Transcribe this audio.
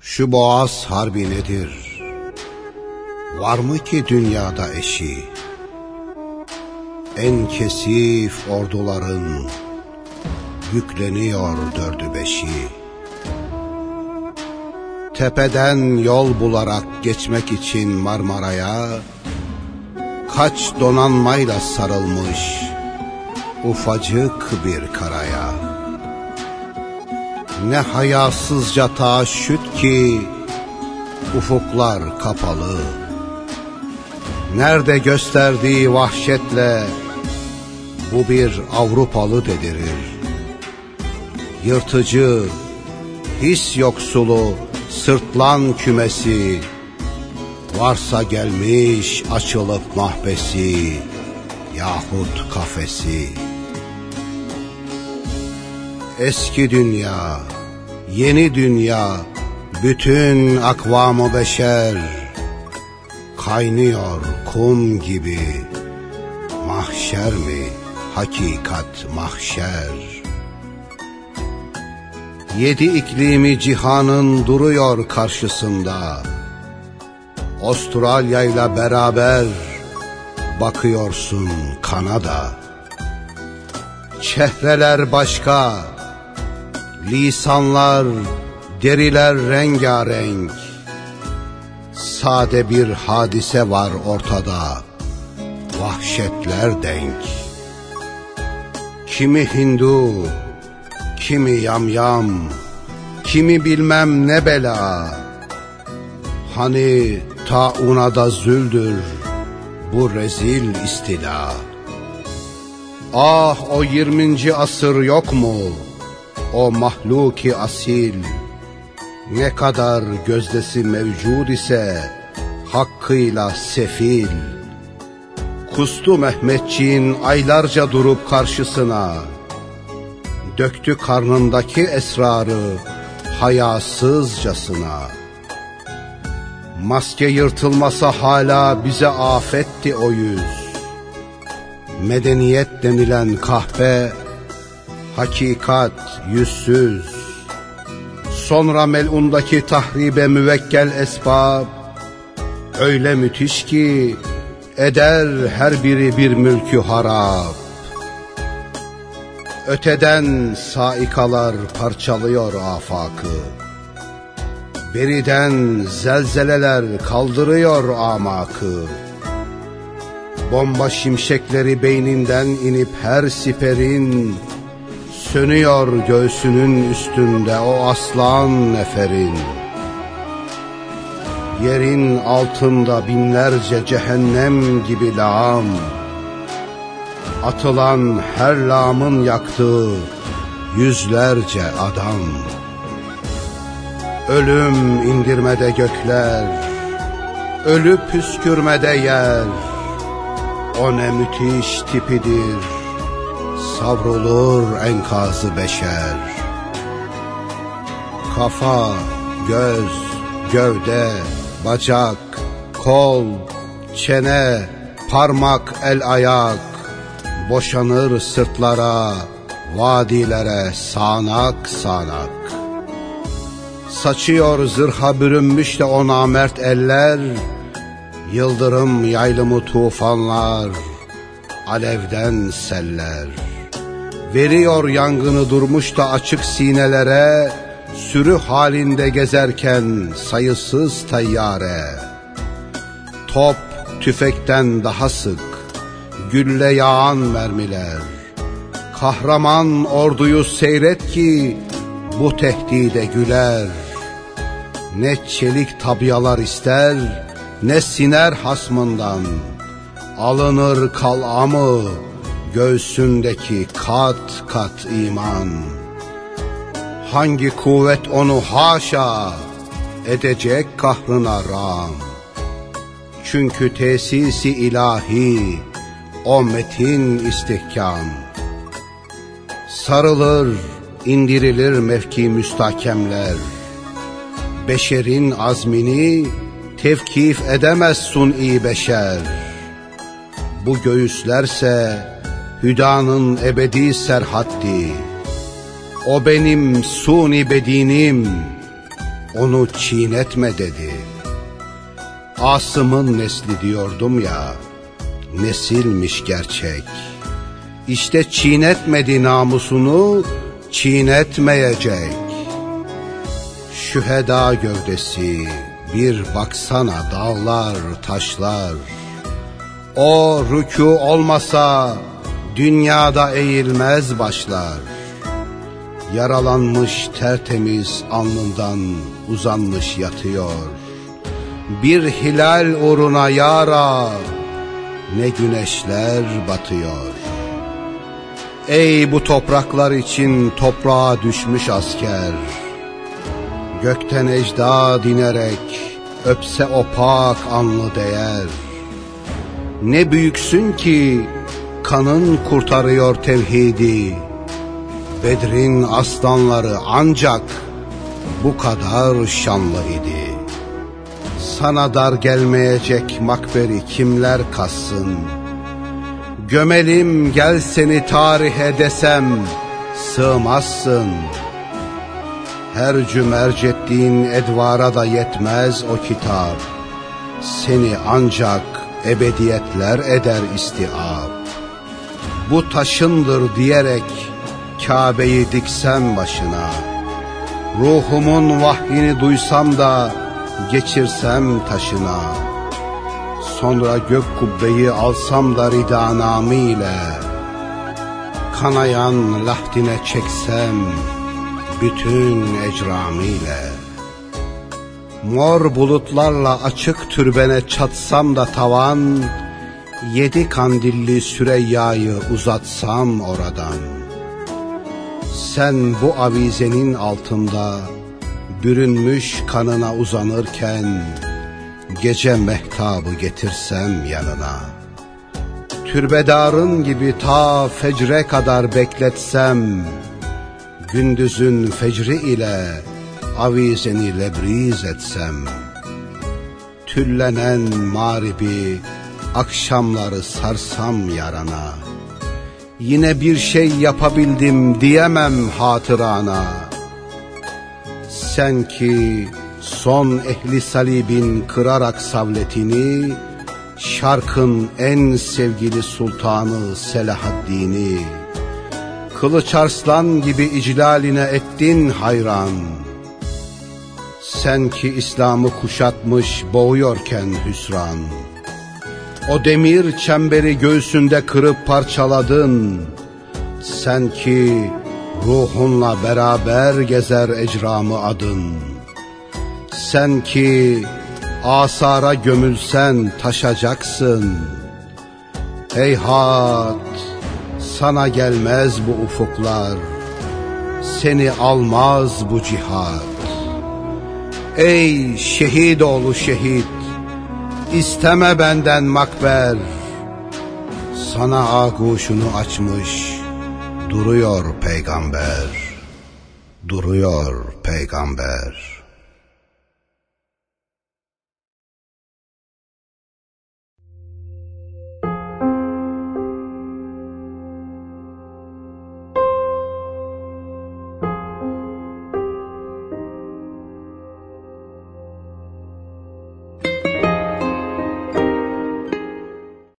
Şu boğaz harbi nedir? Var mı ki dünyada eşi? En kesif orduların yükleniyor dördü beşi. Tepeden yol bularak geçmek için Marmara'ya kaç donanmayla sarılmış ufacık bir karaya. Ne hayasızca taşüt ki ufuklar kapalı. Nerede gösterdiği vahşetle bu bir Avrupalı dedirir. Yırtıcı, his yoksulu sırtlan kümesi, varsa gelmiş açılıp mahbesi yahut kafesi. Eski dünya, yeni dünya, bütün akvam-ı beşer kaynıyor kum gibi. Mahşer mi, hakikat mahşer? Yedi iklimi cihanın duruyor karşısında. Avustralya ile beraber bakıyorsun Kanada. Çehreler başka, lisanlar, deriler rengarenk. Sade bir hadise var ortada, vahşetler denk. Kimi Hindu, kimi yamyam, kimi bilmem ne bela. Hani tauna da züldür bu rezil istila. Ah, o 20. asır yok mu? O mahluki asil, ne kadar gözdesi mevcud ise hakkıyla sefil. Kustu Mehmetçiğin aylarca durup karşısına, döktü karnındaki esrarı hayasızcasına. Maske yırtılmasa hala bize afetti o yüz. Medeniyet denilen kahpe, hakikat yüzsüz. Sonra melundaki tahribe müvekkel esbab öyle müthiş ki eder her biri bir mülkü harap. Öteden saikalar parçalıyor afakı, beriden zelzeleler kaldırıyor amakı. Bomba şimşekleri beyninden inip her siperin sönüyor göğsünün üstünde o aslan neferin. Yerin altında binlerce cehennem gibi lağım, atılan her lağımın yaktığı yüzlerce adam. Ölüm indirmede gökler, ölüp püskürmede yer. O ne müthiş tipidir, savrulur enkazı beşer. Kafa, göz, gövde, bacak, kol, çene, parmak, el ayak boşanır sırtlara, vadilere sağanak sağanak. Saçıyor zırha bürünmüş de o namert eller, yıldırım yaylımı tufanlar, alevden seller. Veriyor yangını durmuş da açık sinelere, sürü halinde gezerken sayısız tayyare. Top tüfekten daha sık, gülle yağan mermiler. Kahraman orduyu seyret ki bu tehdide güler. Ne çelik tabyalar ister, ne siner hasmından. Alınır kal'amı göğsündeki kat kat iman. Hangi kuvvet onu haşa edecek kahrına rağm? Çünkü tesisi ilahi o metin istihkam. Sarılır, indirilir mevki müstahkemler. Beşerin azmini tevkif edemez suni beşer. Bu göğüslerse hüdanın ebedi serhaddi. O benim suni bedinim, onu çiğnetme dedi. Asım'ın nesli diyordum ya, nesilmiş gerçek. İşte çiğnetmedi namusunu, çiğnetmeyecek. Şüheda gövdesi, bir baksana dağlar, taşlar. O rükû olmasa dünyada eğilmez başlar. Yaralanmış tertemiz alnından uzanmış yatıyor. Bir hilal uğruna yara, ne güneşler batıyor. Ey bu topraklar için toprağa düşmüş asker, gökten ecdad inerek öpse o pak alnı değer. Ne büyüksün ki kanın kurtarıyor tevhidi. Bedrin aslanları ancak bu kadar şanlı idi. Sana dar gelmeyecek makberi kimler kassın? Gömelim gel seni tarihe desem sığmazsın. Her cümerc ettiğin edvara da yetmez o kitap. Seni ancak ebediyetler eder istiab. Bu taşındır diyerek Kabe'yi diksem başına, ruhumun vahyini duysam da geçirsem taşına, sonra gök kubbeyi alsam da ridanamı ile, kanayan lahdine çeksem bütün ecramı ile, mor bulutlarla açık türbene çatsam da tavan, 7 kandilli Süreyya'yı uzatsam oradan. Sen bu avizenin altında bürünmüş kanına uzanırken, gece mehtabı getirsem yanına, türbedarın gibi ta fecre kadar bekletsem, gündüzün fecri ile avizeni lebriz etsem, tüllenen mağribi akşamları sarsam yarana, yine bir şey yapabildim diyemem hatırana. Sen ki son ehli salibin kırarak savletini, şarkın en sevgili sultanı Selahaddin'i, Kılıç Arslan gibi iclaline ettin hayran. Sen ki İslam'ı kuşatmış boğuyorken hüsran, o demir çemberi göğsünde kırıp parçaladın. Sen ki ruhunla beraber gezer ecramı adın. Sen ki asara gömülsen taşacaksın. Heyhat, sana gelmez bu ufuklar, seni almaz bu cihat. Ey şehit oğlu şehit, İsteme benden makber, sana ağuşunu açmış duruyor peygamber, duruyor peygamber.